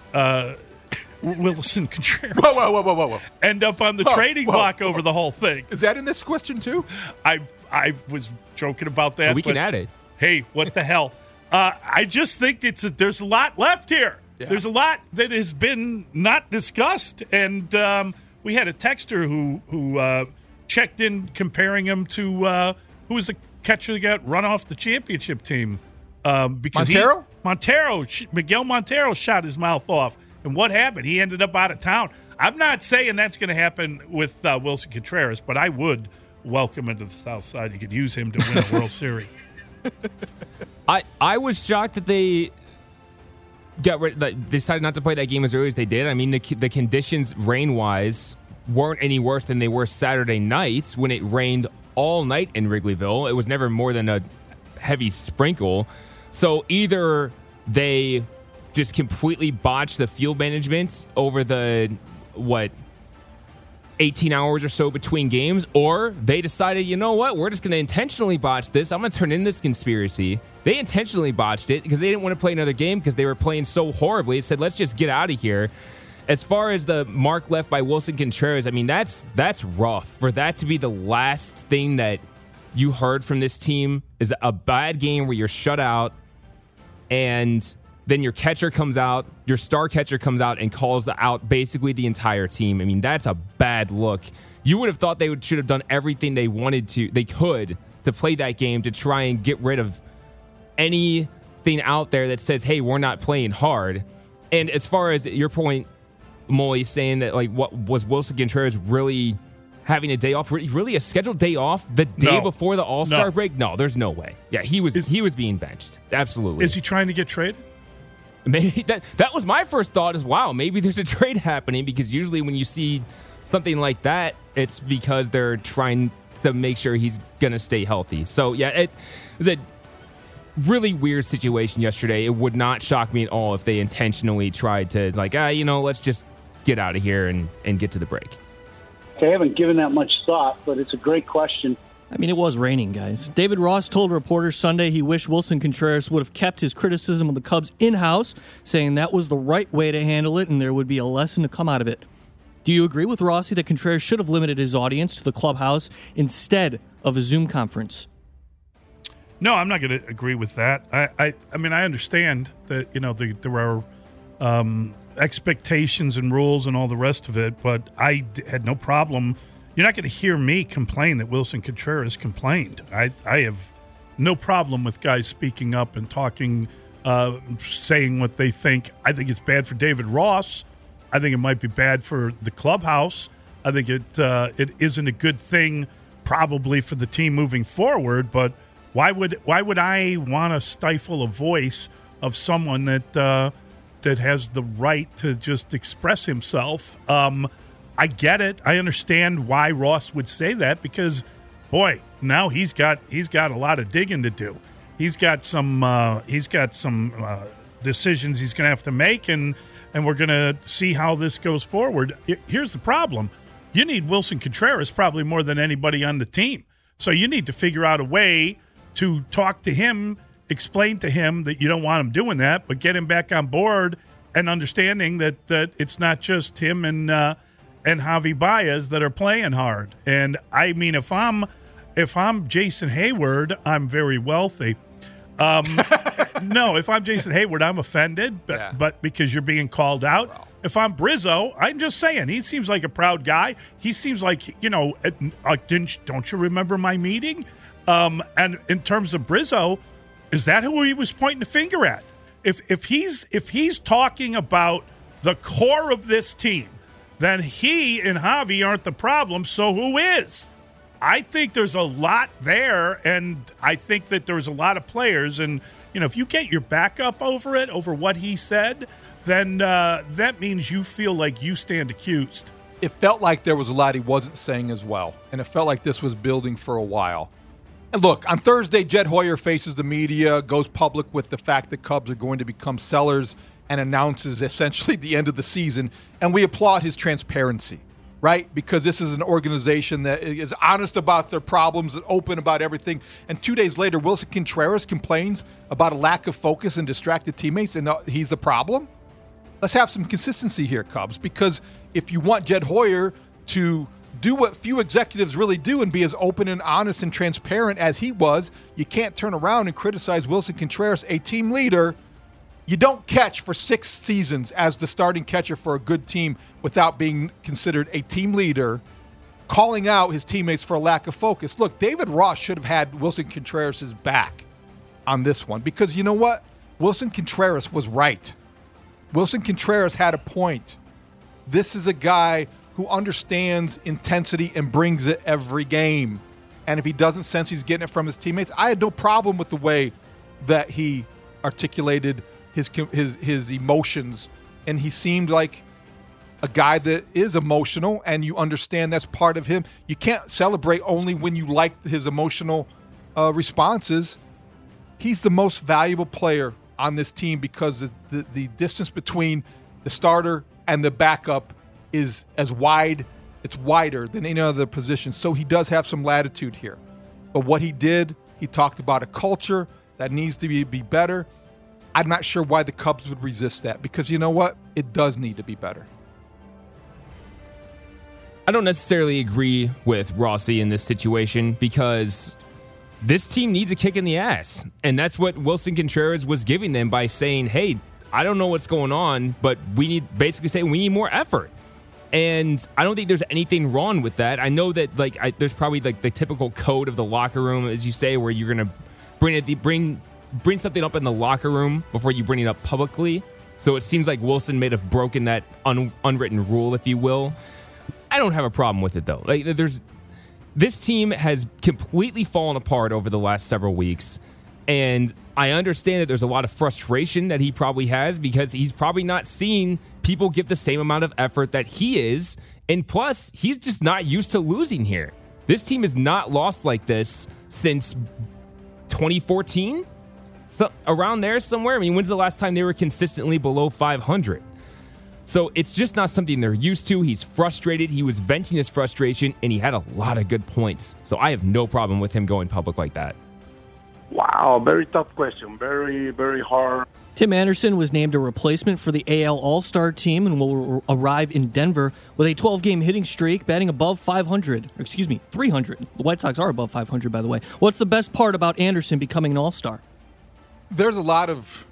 [SPEAKER 11] Wilson Contreras
[SPEAKER 12] whoa.
[SPEAKER 11] end up on the trading block over the whole thing?
[SPEAKER 12] Is that in this question too?
[SPEAKER 11] I was joking about that.
[SPEAKER 3] Well, we can add it.
[SPEAKER 11] Hey, what the hell? I just think there's a lot left here. Yeah. There's a lot that has been not discussed, and we had a texter who checked in comparing him to who was the catcher that got run off the championship team. Because Miguel Montero shot his mouth off, and what happened? He ended up out of town. I'm not saying that's going to happen with Wilson Contreras, but I would welcome him to the South Side. You could use him to win a World Series.
[SPEAKER 3] I was shocked that they decided not to play that game as early as they did. I mean, the conditions rain-wise weren't any worse than they were Saturday nights when it rained all night in Wrigleyville. It was never more than a heavy sprinkle. So either they just completely botched the field management over the 18 hours or so between games, or they decided, you know what, we're just going to intentionally botch this. I'm going to turn in this conspiracy. They intentionally botched it because they didn't want to play another game because they were playing so horribly. They said, let's just get out of here. As far as the mark left by Wilson Contreras, I mean, that's rough. For that to be the last thing that you heard from this team is a bad game where you're shut out, and then your catcher comes out, your star catcher comes out and calls out basically the entire team. I mean, that's a bad look. You would have thought they should have done everything they could to play that game to try and get rid of anything out there that says, hey, we're not playing hard. And as far as your point, Molly, saying that, like, what was Wilson Contreras really having a day off, really a scheduled day off the day before the All-Star break? No, there's no way. Yeah, he was being benched. Absolutely.
[SPEAKER 11] Is he trying to get traded?
[SPEAKER 3] Maybe that was my first thought as, wow, maybe there's a trade happening, because usually when you see something like that, it's because they're trying to make sure he's going to stay healthy. So, yeah, it was a really weird situation yesterday. It would not shock me at all if they intentionally tried to, like, let's just get out of here and get to the break.
[SPEAKER 7] I haven't given that much thought, but it's a great question.
[SPEAKER 21] I mean, it was raining, guys. David Ross told reporters Sunday he wished Wilson Contreras would have kept his criticism of the Cubs in-house, saying that was the right way to handle it and there would be a lesson to come out of it. Do you agree with Rossi that Contreras should have limited his audience to the clubhouse instead of a Zoom conference?
[SPEAKER 11] No, I'm not going to agree with that. I mean, I understand that, there are expectations and rules and all the rest of it, but I had no problem. You're not going to hear me complain that Wilson Contreras complained. I have no problem with guys speaking up and talking, saying what they think. I think it's bad for David Ross. I think it might be bad for the clubhouse. I think it isn't a good thing probably for the team moving forward, but why would I want to stifle a voice of someone that has the right to just express himself? I get it. I understand why Ross would say that, because, boy, now he's got a lot of digging to do. He's got some decisions he's going to have to make, and we're going to see how this goes forward. Here's the problem: you need Wilson Contreras probably more than anybody on the team. So you need to figure out a way to talk to him, explain to him that you don't want him doing that, but get him back on board and understanding that it's not just him and Javi Baez that are playing hard. And I mean, if I'm Jason Hayward, I'm very wealthy. No, if I'm Jason Hayward, I'm offended, but because you're being called out. Wow. If I'm Brizzo, I'm just saying, he seems like a proud guy. He seems like, don't you remember my meeting? And in terms of Brizzo, is that who he was pointing the finger at? If he's talking about the core of this team, then he and Javi aren't the problem, so who is? I think there's a lot there, and I think that there's a lot of players, and if you get your back up over what he said, then that means you feel like you stand accused.
[SPEAKER 12] It felt like there was a lot he wasn't saying as well, and it felt like this was building for a while. And look, on Thursday, Jed Hoyer faces the media, goes public with the fact that Cubs are going to become sellers, and announces essentially the end of the season, and we applaud his transparency, right? Because this is an organization that is honest about their problems and open about everything. And 2 days later, Wilson Contreras complains about a lack of focus and distracted teammates, and he's the problem? Let's have some consistency here, Cubs, because if you want Jed Hoyer to do what few executives really do and be as open and honest and transparent as he was. You can't turn around and criticize Wilson Contreras, a team leader. You don't catch for 6 seasons as the starting catcher for a good team without being considered a team leader, calling out his teammates for a lack of focus. Look, David Ross should have had Wilson Contreras' back on this one because you know what? Wilson Contreras was right. Wilson Contreras had a point. This is a guy who understands intensity and brings it every game. And if he doesn't sense he's getting it from his teammates, I had no problem with the way that he articulated his emotions. And he seemed like a guy that is emotional, and you understand that's part of him. You can't celebrate only when you like his emotional responses. He's the most valuable player on this team because the distance between the starter and the backup is as wide, it's wider than any other position. So he does have some latitude here. But what he did, he talked about a culture that needs to be better. I'm not sure why the Cubs would resist that because you know what? It does need to be better.
[SPEAKER 3] I don't necessarily agree with Rossi in this situation because this team needs a kick in the ass. And that's what Wilson Contreras was giving them by saying, hey, I don't know what's going on, but we need more effort. And I don't think there's anything wrong with that. I know that there's probably the typical code of the locker room, as you say, where you're going to bring something up in the locker room before you bring it up publicly. So it seems like Wilson may have broken that unwritten rule, if you will. I don't have a problem with it, though. This team has completely fallen apart over the last several weeks. And I understand that there's a lot of frustration that he probably has because he's probably not seeing people give the same amount of effort that he is. And plus, he's just not used to losing here. This team has not lost like this since 2014? So around there somewhere. I mean, when's the last time they were consistently below 500? So it's just not something they're used to. He's frustrated. He was venting his frustration, and he had a lot of good points. So I have no problem with him going public like that.
[SPEAKER 10] Wow, very tough question. Very, very hard.
[SPEAKER 21] Tim Anderson was named a replacement for the AL All-Star team and will arrive in Denver with a 12-game hitting streak, batting above 300. The White Sox are above 500, by the way. What's the best part about Anderson becoming an All-Star?
[SPEAKER 12] There's a lot of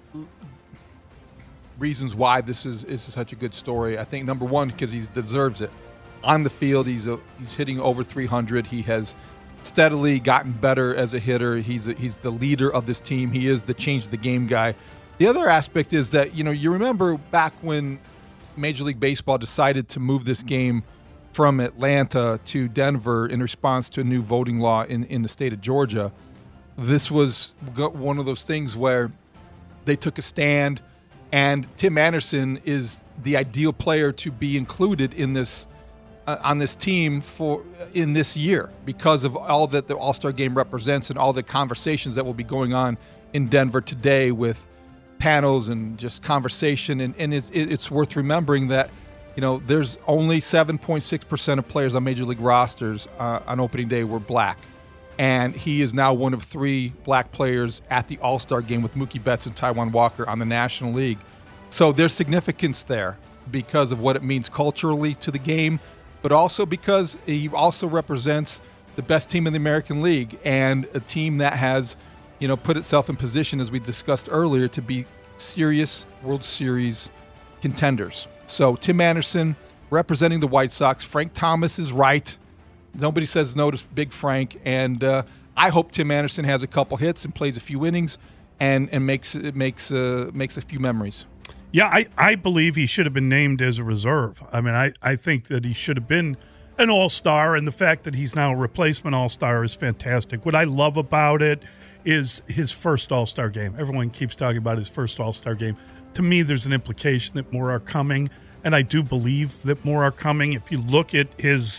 [SPEAKER 12] reasons why this is such a good story. I think number one, because he deserves it. On the field, he's hitting over 300. He has steadily gotten better as a hitter. He's the leader of this team. He is the change the game guy. The other aspect is that, you remember back when Major League Baseball decided to move this game from Atlanta to Denver in response to a new voting law in the state of Georgia. This was one of those things where they took a stand, and Tim Anderson is the ideal player to be included in this on this team in this year because of all that the All-Star Game represents and all the conversations that will be going on in Denver today with panels and just conversation. And it's worth remembering that there's only 7.6% of players on Major League rosters on opening day were black. And he is now one of 3 black players at the All-Star Game with Mookie Betts and Taijuan Walker on the National League. So there's significance there because of what it means culturally to the game, but also because he also represents the best team in the American League and a team that has, put itself in position, as we discussed earlier, to be serious World Series contenders. So Tim Anderson representing the White Sox. Frank Thomas is right. Nobody says no to Big Frank. And I hope Tim Anderson has a couple hits and plays a few innings and makes a few memories.
[SPEAKER 11] Yeah, I believe he should have been named as a reserve. I mean, I think that he should have been an all-star, and the fact that he's now a replacement all-star is fantastic. What I love about it is his first all-star game. Everyone keeps talking about his first all-star game. To me, there's an implication that more are coming, and I do believe that more are coming. If you look at his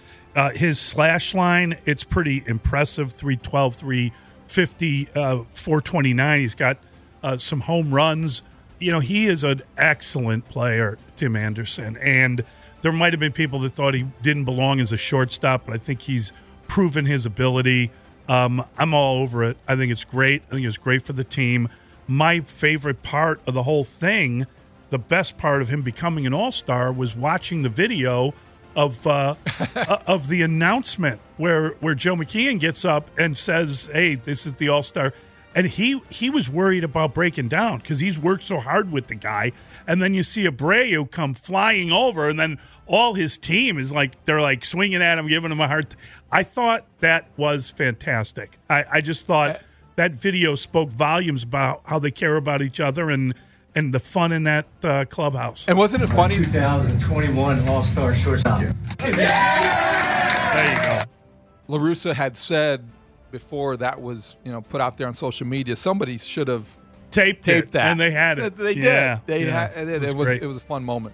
[SPEAKER 11] slash line, it's pretty impressive, 312, 350, 429. He's got some home runs. He is an excellent player, Tim Anderson, and there might have been people that thought he didn't belong as a shortstop, but I think he's proven his ability. I'm all over it. I think it's great. I think it's great for the team. My favorite part of the whole thing, the best part of him becoming an all-star, was watching the video of the announcement where Joe McKeon gets up and says, "Hey, this is the All-Star." And he was worried about breaking down because he's worked so hard with the guy. And then you see Abreu come flying over, and then all his team is they're swinging at him, giving him a hard I thought that was fantastic. I just thought that video spoke volumes about how they care about each other and the fun in that clubhouse.
[SPEAKER 12] And wasn't it funny?
[SPEAKER 8] 2021 All-Star shortstop.
[SPEAKER 11] There you go.
[SPEAKER 12] La Russa had said before that was put out there on social media, somebody should have
[SPEAKER 11] taped
[SPEAKER 12] that,
[SPEAKER 11] and they had it.
[SPEAKER 12] They did. It was a fun moment.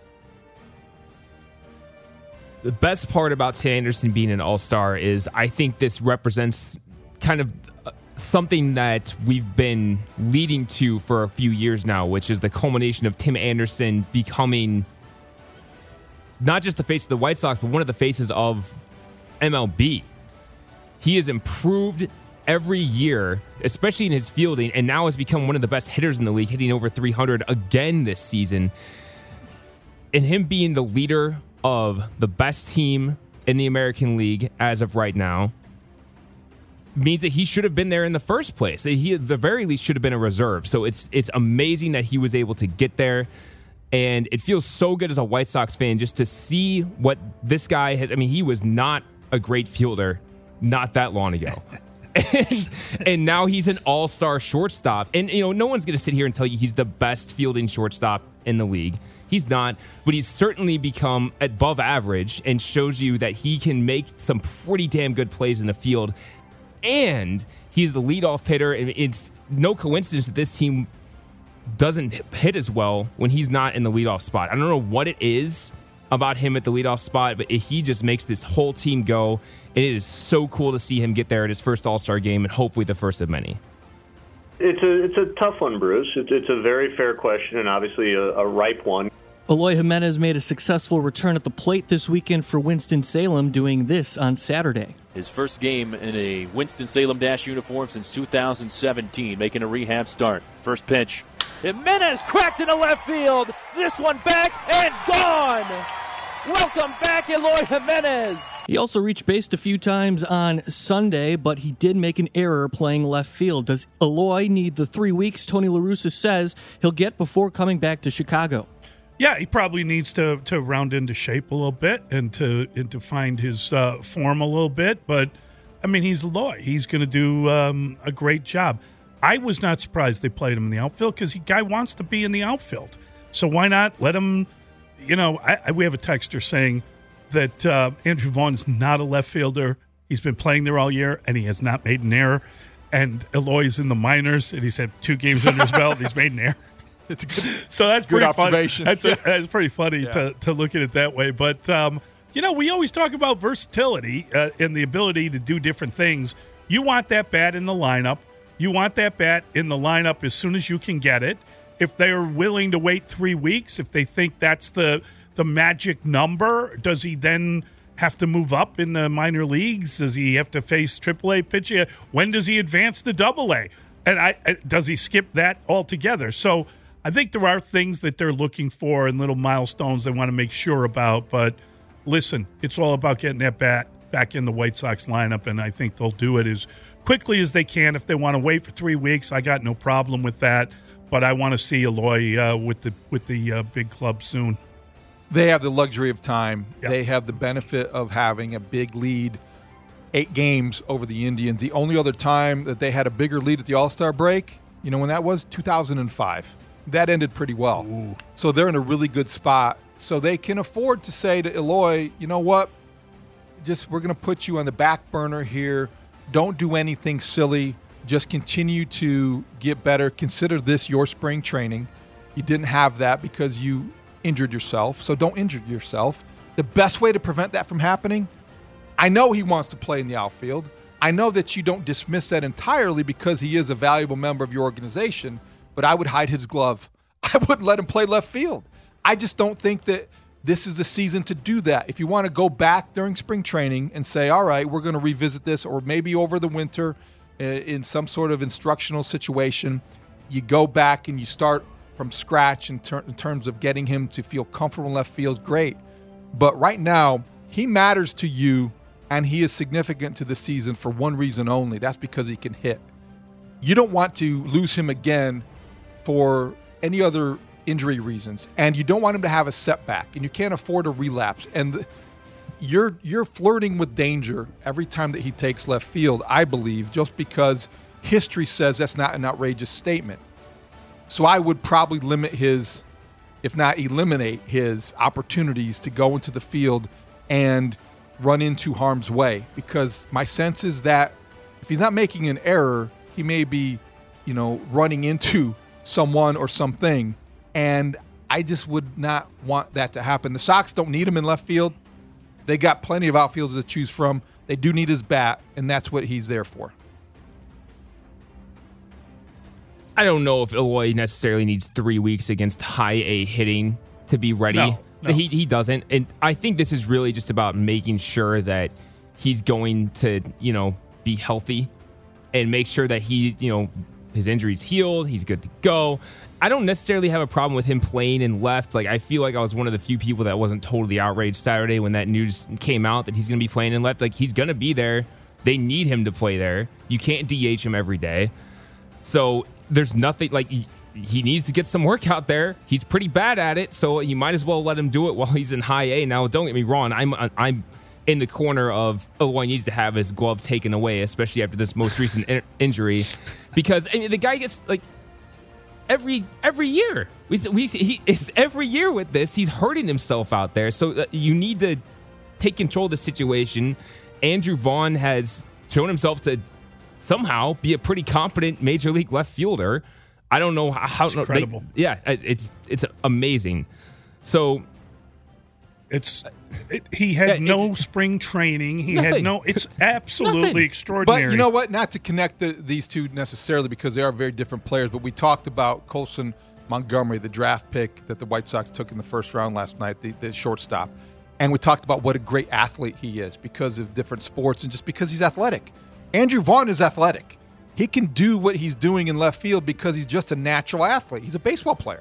[SPEAKER 3] The best part about Tim Anderson being an All-Star is I think this represents kind of something that we've been leading to for a few years now, which is the culmination of Tim Anderson becoming not just the face of the White Sox, but one of the faces of MLB. He has improved every year, especially in his fielding, and now has become one of the best hitters in the league, hitting over 300 again this season. And him being the leader of the best team in the American League as of right now means that he should have been there in the first place. He, at the very least, should have been a reserve. So it's amazing that he was able to get there. And it feels so good as a White Sox fan just to see what this guy has. I mean, he was not a great fielder not that long ago. and now he's an all-star shortstop. And, no one's going to sit here and tell you he's the best fielding shortstop in the league. He's not, but he's certainly become above average and shows you that he can make some pretty damn good plays in the field. And he's the leadoff hitter. And it's no coincidence that this team doesn't hit as well when he's not in the leadoff spot. I don't know what it is about him at the leadoff spot, but he just makes this whole team go. And it is so cool to see him get there at his first All-Star game and hopefully the first of many.
[SPEAKER 13] It's a tough one, Bruce. It's a very fair question and obviously a ripe one.
[SPEAKER 21] Eloy Jimenez made a successful return at the plate this weekend for Winston-Salem, doing this on Saturday.
[SPEAKER 22] His first game in a Winston-Salem Dash uniform since 2017, making a rehab start. First pitch. Jimenez cracks into left field. This one back and gone. Welcome back, Eloy Jimenez.
[SPEAKER 21] He also reached base a few times on Sunday, but he did make an error playing left field. Does Eloy need the 3 weeks Tony La Russa says he'll get before coming back to Chicago?
[SPEAKER 11] Yeah, he probably needs to round into shape a little bit and to find his form a little bit. But, I mean, he's Eloy. He's going to do a great job. I was not surprised they played him in the outfield because the guy wants to be in the outfield. So why not let him, we have a texter saying that Andrew Vaughn's not a left fielder. He's been playing there all year, and he has not made an error. And Eloy's in the minors, and he's had 2 games under his belt, and he's made an error.
[SPEAKER 12] It's a good,
[SPEAKER 11] so that's
[SPEAKER 12] good
[SPEAKER 11] pretty
[SPEAKER 12] observation.
[SPEAKER 11] Funny. That's pretty funny to look at it that way. But, we always talk about versatility and the ability to do different things. You want that bat in the lineup. You want that bat in the lineup as soon as you can get it. If they're willing to wait 3 weeks, if they think that's the magic number, does he then have to move up in the minor leagues? Does he have to face AAA pitching? When does he advance to AA? And does he skip that altogether? So I think there are things that they're looking for and little milestones they want to make sure about. But listen, it's all about getting that bat back in the White Sox lineup, and I think they'll do it as quickly as they can. If they want to wait for 3 weeks, I got no problem with that. But I want to see Eloy with the big club soon.
[SPEAKER 12] They have the luxury of time.
[SPEAKER 11] Yep.
[SPEAKER 12] They have the benefit of having a big lead, 8 games over the Indians. The only other time that they had a bigger lead at the All-Star break, when that was? 2005. That ended pretty well.
[SPEAKER 11] Ooh.
[SPEAKER 12] So they're in a really good spot. So they can afford to say to Eloy, you know what? We're going to put you on the back burner here. Don't do anything silly. Just continue to get better. Consider this your spring training. You didn't have that because you injured yourself, so don't injure yourself. The best way to prevent that from happening, I know he wants to play in the outfield. I know that you don't dismiss that entirely because he is a valuable member of your organization, but I would hide his glove. I wouldn't let him play left field. I just don't think that this is the season to do that. If you want to go back during spring training and say, all right, we're going to revisit this, or maybe over the winter in some sort of instructional situation, you go back and you start from scratch in terms of getting him to feel comfortable in left field, great. But right now, he matters to you, and he is significant to the season for one reason only. That's because he can hit. You don't want to lose him again for any other injury reasons, and you don't want him to have a setback, and you can't afford a relapse. And you're flirting with danger every time that he takes left field, I believe, just because history says that's not an outrageous statement. So I would probably limit his, if not eliminate his opportunities to go into the field and run into harm's way, because my sense is that if he's not making an error, he may be, running into someone or something, and I just would not want that to happen. The Sox don't need him in left field. They got plenty of outfielders to choose from. They do need his bat, and that's what he's there for.
[SPEAKER 3] I don't know if Eloy necessarily needs 3 weeks against high A hitting to be ready.
[SPEAKER 11] No.
[SPEAKER 3] He doesn't. And I think this is really just about making sure that he's going to, be healthy and make sure that he, his injury's healed. He's good to go. I don't necessarily have a problem with him playing in left. Like, I feel like I was one of the few people that wasn't totally outraged Saturday when that news came out that he's going to be playing in left. Like, he's going to be there. They need him to play there. You can't DH him every day. So there's nothing like he needs to get some work out there. He's pretty bad at it, so you might as well let him do it while he's in high A. Now, don't get me wrong. I'm in the corner of Eloy needs to have his glove taken away, especially after this most recent injury, because the guy gets like every year. It's every year with this. He's hurting himself out there, so you need to take control of the situation. Andrew Vaughn has shown himself to somehow be a pretty competent major league left fielder. I don't know how.
[SPEAKER 11] It's incredible.
[SPEAKER 3] It's amazing. So
[SPEAKER 11] he had no spring training. He
[SPEAKER 3] nothing.
[SPEAKER 11] had no. It's absolutely
[SPEAKER 3] Nothing.
[SPEAKER 11] extraordinary.
[SPEAKER 12] But you know what? Not to connect these two necessarily, because they are very different players. But we talked about Colson Montgomery, the draft pick that the White Sox took in the first round last night, the shortstop, and we talked about what a great athlete he is because of different sports and just because he's athletic. Andrew Vaughn is athletic. He can do what he's doing in left field because he's just a natural athlete. He's a baseball player.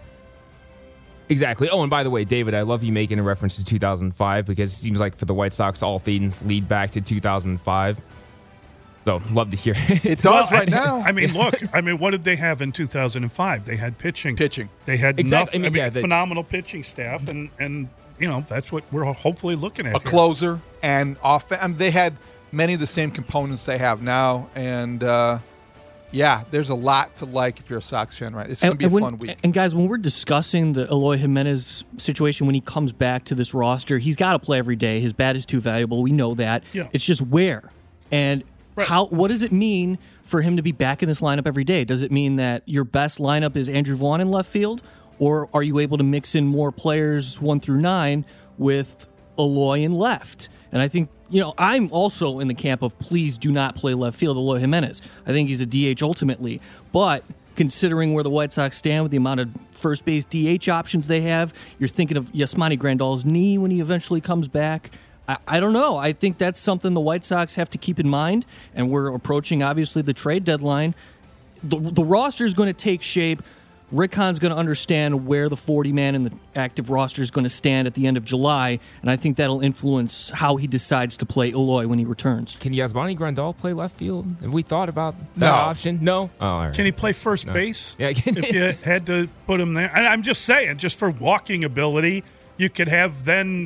[SPEAKER 3] Exactly. Oh, and by the way, David, I love you making a reference to 2005 because it seems like for the White Sox, all things lead back to 2005. So, love to hear it.
[SPEAKER 12] It does right now.
[SPEAKER 11] I mean, look. What did they have in 2005? They had pitching. They had
[SPEAKER 3] exactly.
[SPEAKER 11] phenomenal pitching staff, and that's what we're hopefully looking at.
[SPEAKER 12] A closer and offense. They had many of the same components they have now, and there's a lot to like if you're a Sox fan, right? It's going to be a fun week.
[SPEAKER 21] And guys, when we're discussing the Eloy Jimenez situation, when he comes back to this roster, he's got to play every day. His bat is too valuable. We know that.
[SPEAKER 11] Yeah.
[SPEAKER 21] It's just where and what does it mean for him to be back in this lineup every day? Does it mean that your best lineup is Andrew Vaughn in left field, or are you able to mix in more players 1 through 9 with Eloy in left? And I think, I'm also in the camp of please do not play left field Eloy Jimenez. I think he's a DH ultimately. But considering where the White Sox stand with the amount of first base DH options they have, you're thinking of Yasmani Grandal's knee when he eventually comes back. I don't know. I think that's something the White Sox have to keep in mind. And we're approaching, obviously, the trade deadline. The roster is going to take shape. Rick Hahn's going to understand where the 40-man in the active roster is going to stand at the end of July, and I think that'll influence how he decides to play Eloy when he returns.
[SPEAKER 3] Can Yasmani Grandal play left field? Have we thought about that option? No? Oh, all right.
[SPEAKER 11] Can he play first base?
[SPEAKER 3] Yeah,
[SPEAKER 11] if you had to put him there. And I'm just saying, just for walking ability, you could have then,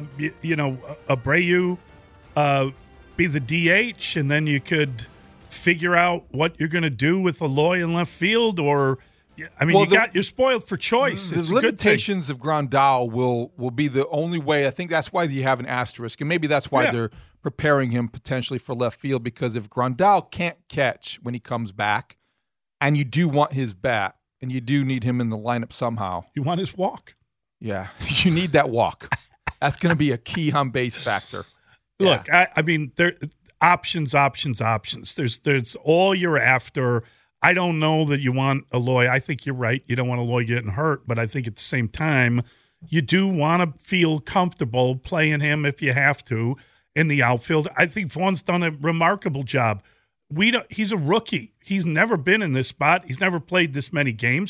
[SPEAKER 11] Abreu be the DH, and then you could figure out what you're going to do with Eloy in left field, or you're spoiled for choice.
[SPEAKER 12] The limitations of Grandal will be the only way. I think that's why you have an asterisk, and maybe that's why they're preparing him potentially for left field, because if Grandal can't catch when he comes back, and you do want his bat, and you do need him in the lineup somehow.
[SPEAKER 11] You want his walk.
[SPEAKER 12] Yeah, you need that walk. That's going to be a key on base factor.
[SPEAKER 11] Look, there options. There's all you're after. I don't know that you want Eloy. I think you're right. You don't want Eloy getting hurt, but I think at the same time, you do want to feel comfortable playing him if you have to in the outfield. I think Vaughn's done a remarkable job. He's a rookie. He's never been in this spot. He's never played this many games.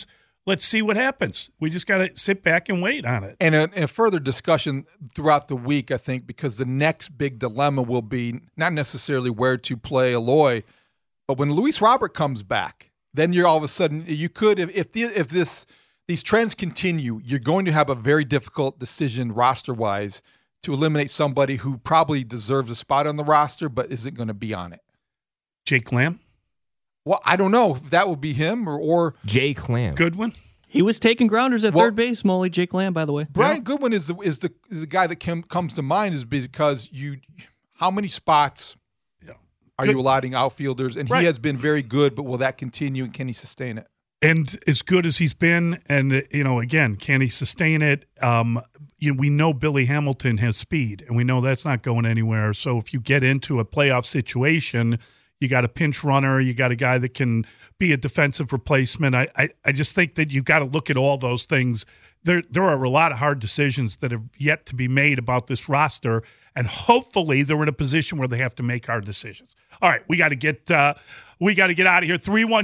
[SPEAKER 11] let's see what happens. We just got to sit back and wait on it.
[SPEAKER 12] And a further discussion throughout the week, I think, because the next big dilemma will be not necessarily where to play Eloy, but when Luis Robert comes back, then you're all of a sudden, you could, if these trends continue, you're going to have a very difficult decision roster-wise to eliminate somebody who probably deserves a spot on the roster but isn't going to be on it.
[SPEAKER 11] Jake Lamb?
[SPEAKER 12] Well, I don't know if that would be him or
[SPEAKER 3] Jake Lamb.
[SPEAKER 11] Goodwin?
[SPEAKER 21] He was taking grounders at third base, Molly. Jake Lamb, by the way.
[SPEAKER 12] Brian Goodwin is the guy that comes to mind is because how many spots are you allotting outfielders? And he has been very good, but will that continue and can he sustain it?
[SPEAKER 11] And as good as he's been, and again, can he sustain it? We know Billy Hamilton has speed, and we know that's not going anywhere. So if you get into a playoff situation, you got a pinch runner, you got a guy that can be a defensive replacement. I just think that you got to look at all those things. There are a lot of hard decisions that have yet to be made about this roster, and hopefully they're in a position where they have to make hard decisions. All right, we got to get out of here.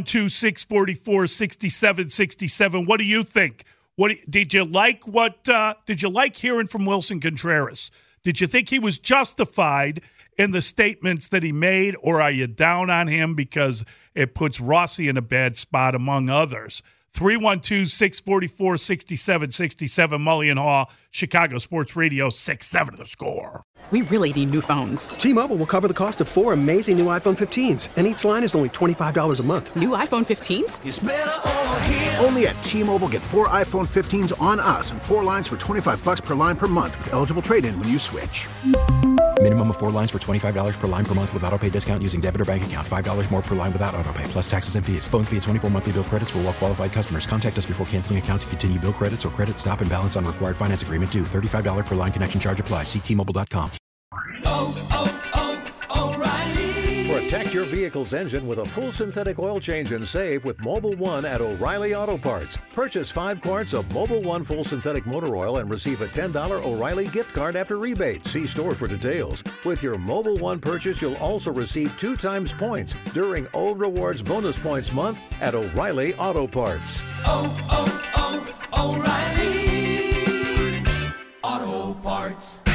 [SPEAKER 11] 312-644-6767. What do you think? Did you like hearing from Wilson Contreras? Did you think he was justified in the statements that he made, or are you down on him because it puts Rossi in a bad spot, among others? 312-644-6767. Mully and Haw, Chicago Sports Radio, 6-7 The Score.
[SPEAKER 1] We really need new phones.
[SPEAKER 2] T-Mobile will cover the cost of 4 amazing new iPhone 15s, and each line is only $25 a month.
[SPEAKER 1] New iPhone 15s?
[SPEAKER 4] It's better over here. Only at T-Mobile, get 4 iPhone 15s on us and 4 lines for $25 per line per month with eligible trade-in when you switch.
[SPEAKER 5] Minimum of 4 lines for $25 per line per month with autopay discount using debit or bank account. $5 more per line without autopay, plus taxes and fees. Phone fee at 24 monthly bill credits for well-qualified customers. Contact us before canceling account to continue bill credits or credit stop and balance on required finance agreement due. $35 per line connection charge applies. See T-Mobile.com.
[SPEAKER 6] Protect your vehicle's engine with a full synthetic oil change and save with Mobil 1 at O'Reilly Auto Parts. Purchase 5 quarts of Mobil 1 full synthetic motor oil and receive a $10 O'Reilly gift card after rebate. See store for details. With your Mobil 1 purchase, you'll also receive 2 times points during O Rewards Bonus Points Month at O'Reilly Auto Parts.
[SPEAKER 18] O'Reilly Auto Parts.